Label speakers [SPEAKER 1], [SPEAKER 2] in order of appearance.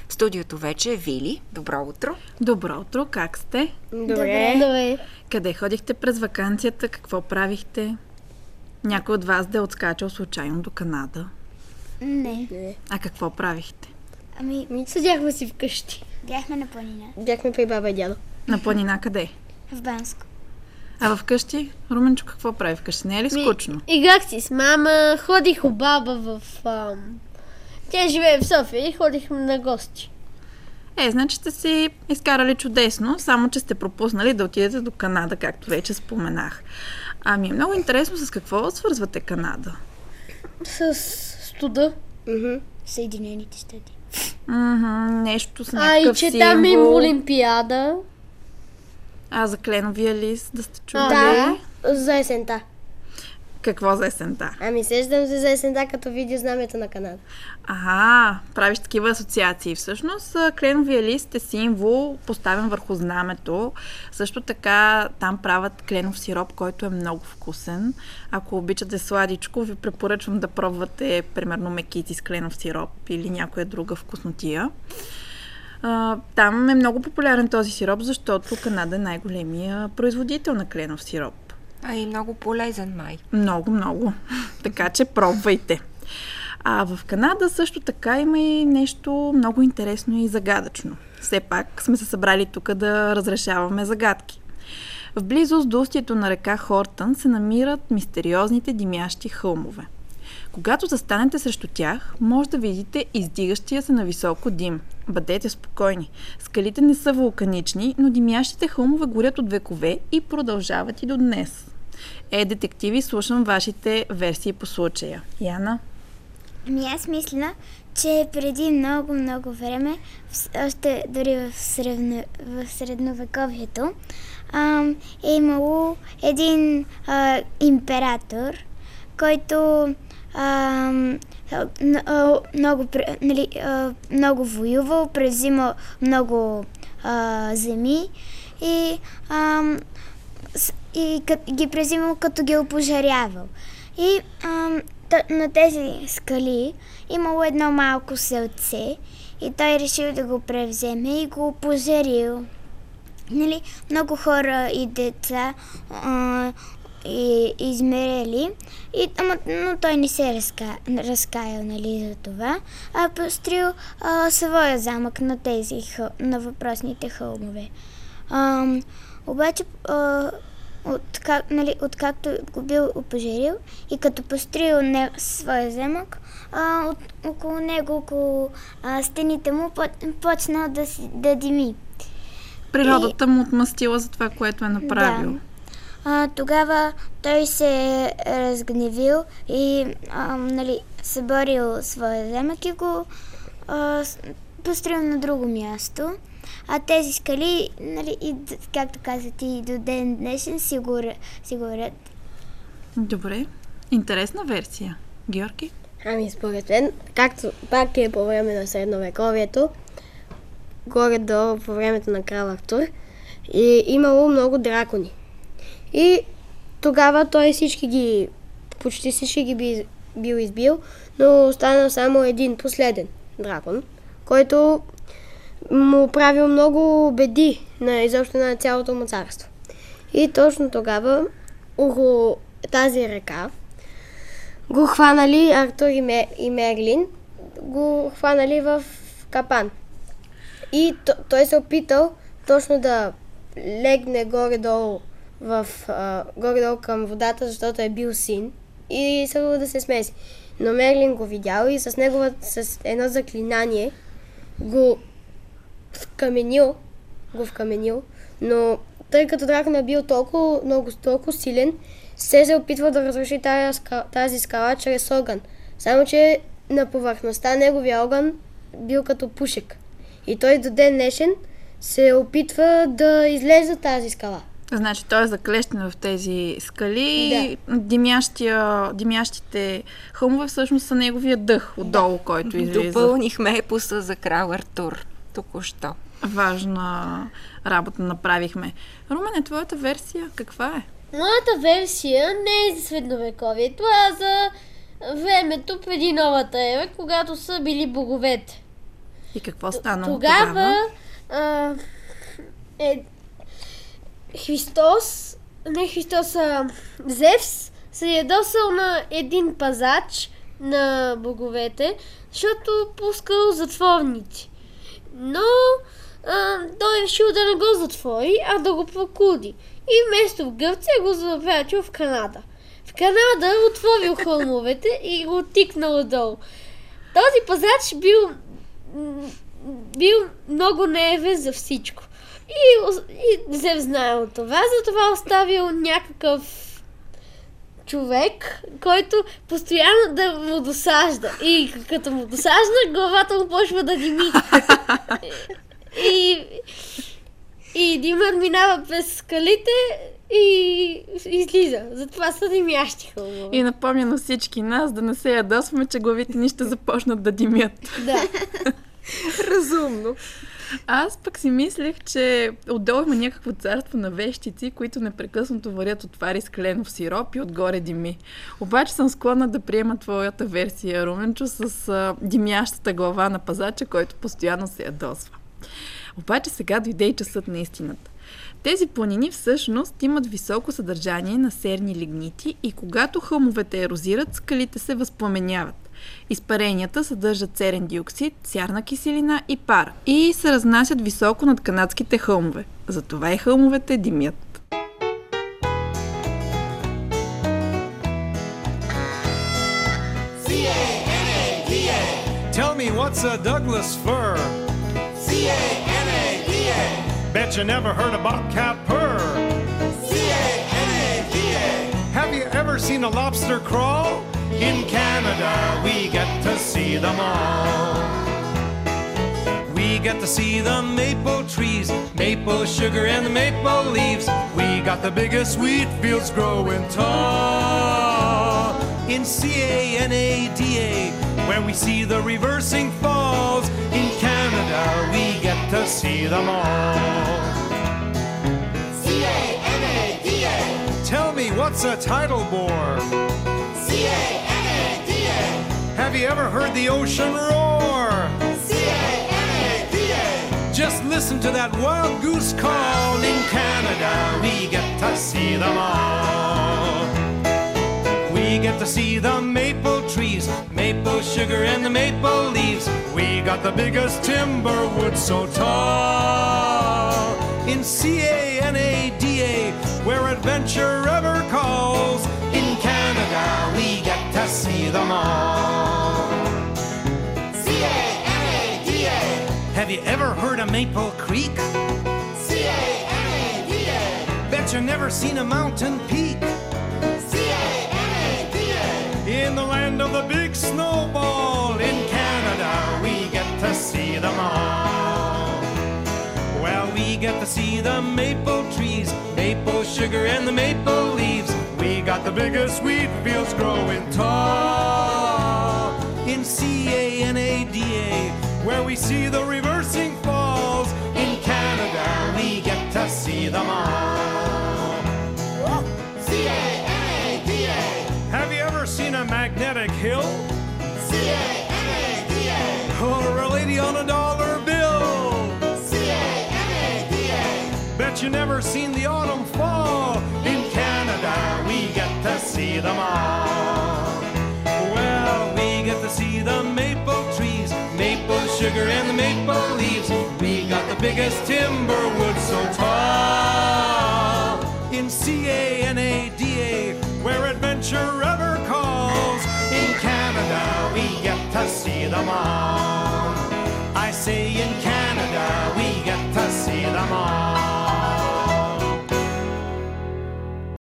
[SPEAKER 1] В студиото вече е Вили. Добро утро.
[SPEAKER 2] Добро утро, как сте?
[SPEAKER 3] Добре.
[SPEAKER 2] Къде ходихте през ваканцията? Какво правихте? Някой от вас да е отскачал случайно до Канада?
[SPEAKER 3] Не.
[SPEAKER 2] А какво правихте?
[SPEAKER 3] Седяхме си вкъщи.
[SPEAKER 4] Бяхме на планина.
[SPEAKER 3] Бяхме при баба и дядо.
[SPEAKER 2] На планина къде?
[SPEAKER 4] В Банско.
[SPEAKER 2] А вкъщи? Руменчо, какво прави вкъщи? Не е ли скучно?
[SPEAKER 3] Играх си с мама, ходих у баба в... Тя живее в София и ходихме на гости.
[SPEAKER 2] Значи сте си изкарали чудесно, само че сте пропуснали да отидете до Канада, както вече споменах. Ами е много интересно с какво свързвате Канада?
[SPEAKER 3] С студа.
[SPEAKER 4] Съединените щати.
[SPEAKER 2] Нещо с някакъв
[SPEAKER 3] и че там има олимпиада.
[SPEAKER 2] А за кленовия лист да сте чули?
[SPEAKER 3] Да, за есента.
[SPEAKER 2] Какво за есента?
[SPEAKER 3] Сещам се за есента, като видя знамето на Канада.
[SPEAKER 2] Правиш такива асоциации. Всъщност, кленовия лист е символ, поставен върху знамето. Също така, там правят кленов сироп, който е много вкусен. Ако обичате сладичко, ви препоръчвам да пробвате, примерно, мекити с кленов сироп или някоя друга вкуснотия. Там е много популярен този сироп, защото Канада е най-големия производител на кленов сироп.
[SPEAKER 1] И много полезен май.
[SPEAKER 2] Много. Така че пробвайте. А в Канада също така има и нещо много интересно и загадъчно. Все пак сме се събрали тук да разрешаваме загадки. В близост до устието на река Хортън се намират мистериозните димящи хълмове. Когато застанете срещу тях, може да видите издигащия се на високо дим. Бъдете спокойни. Скалите не са вулканични, но димящите хълмове горят от векове и продължават и до днес. Детективи, слушам вашите версии по случая. Яна?
[SPEAKER 4] Аз мисля, че преди много време, още дори в средновековието, е имало един император, който много воювал, превзимал много земи и ги презимал, като ги опожарявал. И на тези скали имало едно малко селце и той решил да го превземе и го опожарил. Много хора и деца и измерели, но той не се разкаял за това, а построил своя замък на въпросните хълмове. Обаче, откакто го бил опожарил и като построил своя замък, около него, около стените му почнал да дими.
[SPEAKER 2] Природата му отмъстила за това, което е направил.
[SPEAKER 4] Да. Тогава той се разгневил и съборил своя замък и го построил на друго място. А тези скали, както казват и до ден днешен, си горят.
[SPEAKER 2] Добре. Интересна версия. Георги?
[SPEAKER 3] Според мен, както пак е по време на средновековието, горе-долу по времето на крал Артур, е имало много дракони. И тогава той почти всички ги бил избил, но останал само един последен дракон, който му правил много беди изобщо на цялото му царство. И точно тогава около тази река го хванали Артур и Мерлин, го хванали в капан. И той се опитал точно да легне горе-долу към водата, защото е бил син и също да се смеси. Но Мерлин го видял и с едно заклинание го вкаменил, но тъй като дракона бил толкова силен, се опитва да разруши тази скала чрез огън. Само че на повърхността неговия огън бил като пушек. И той до ден днешен се опитва да излезе от тази скала.
[SPEAKER 2] Значи той е заклещен в тези скали. Да. Димящите хълмове всъщност са неговия дъх отдолу, който излиза.
[SPEAKER 1] Допълнихме епоса за крал Артур. Току-що.
[SPEAKER 2] Важна работа направихме. Румене, твоята версия каква е?
[SPEAKER 3] Моята версия не е за средновековието, а за времето преди новата ера, когато са били боговете.
[SPEAKER 2] И какво станало
[SPEAKER 3] Тогава Зевс се ядосал на един пазач на боговете, защото пускал затворници. Но той решил да не го затвори, а да го прокуди. И вместо в Гърция го запратил в Канада. В Канада отворил хълмовете и го тикнал долу. Този пазач бил много наивен за всичко. И Зевс знаел това, затова оставил някакъв човек, който постоянно да му досажда. И като му досажда, главата му почва да дими. И димът минава през скалите и излиза. Затова са димящи хълмове.
[SPEAKER 2] И напомня на всички нас да не се ядосваме, че главите ни ще започнат да димят.
[SPEAKER 3] Да.
[SPEAKER 1] Разумно.
[SPEAKER 2] Аз пък си мислех, че отдолу има някакво царство на вещици, които непрекъснато варят отвари с кленов сироп и отгоре дими. Обаче съм склонна да приема твоята версия, Руменчо, с димящата глава на пазача, който постоянно се ядосва. Обаче сега дойде и часът на истината. Тези планини всъщност имат високо съдържание на серни лигнити и когато хълмовете ерозират, скалите се възпламеняват. Изпаренията съдържат серен диоксид, сярна киселина и пар и се разнасят високо над канадските хълмове. Затова и хълмовете димят.
[SPEAKER 5] Tell me what's a Douglas fir? C-A-N-A-D-A. Bet you never heard a bobcat purr. C-A-N-A-D-A. Have you ever seen a lobster crawl? In Canada, we get to see them all. We get to see the maple trees, maple sugar and the maple leaves. We got the biggest wheat fields growing tall. In C-A-N-A-D-A, where we see the reversing falls. In Canada, we get to see them all. C-A-N-A-D-A. Tell me, what's a tidal bore? C-A-N-A-D-A. Have you ever heard the ocean roar? C-A-N-A-D-A. Just listen to that wild goose call. In Canada, we get to see them all. We get to see the maple trees, maple sugar and the maple leaves. We got the biggest timber wood so tall. In C-A-N-A-D-A, where adventure ever calls. In Canada, we get to see them all. C-A-N-A-D-A. Have you ever heard of Maple Creek? C-A-N-A-D-A. Bet you never seen a mountain peak. C-A-N-A-D-A. In the land of the big snowball. In Canada, we get to see them all. Well, we get to see the maple trees, maple sugar and the maple leaves. We got the biggest wheat fields growing tall. In C-A-N-A-D-A, where we see the reversing falls. In Canada, we get to see them all. C-A-N-A-D-A. Have you ever seen a magnetic hill? C-A-N-A-D-A. Or a lady on a dollar bill? C-A-N-A-D-A. Bet you never seen the autumn fall. In Canada, we get to see them all. Well, we get to see the maple trees, maple sugar and the maple leaves. We got the biggest timber wood so tall. In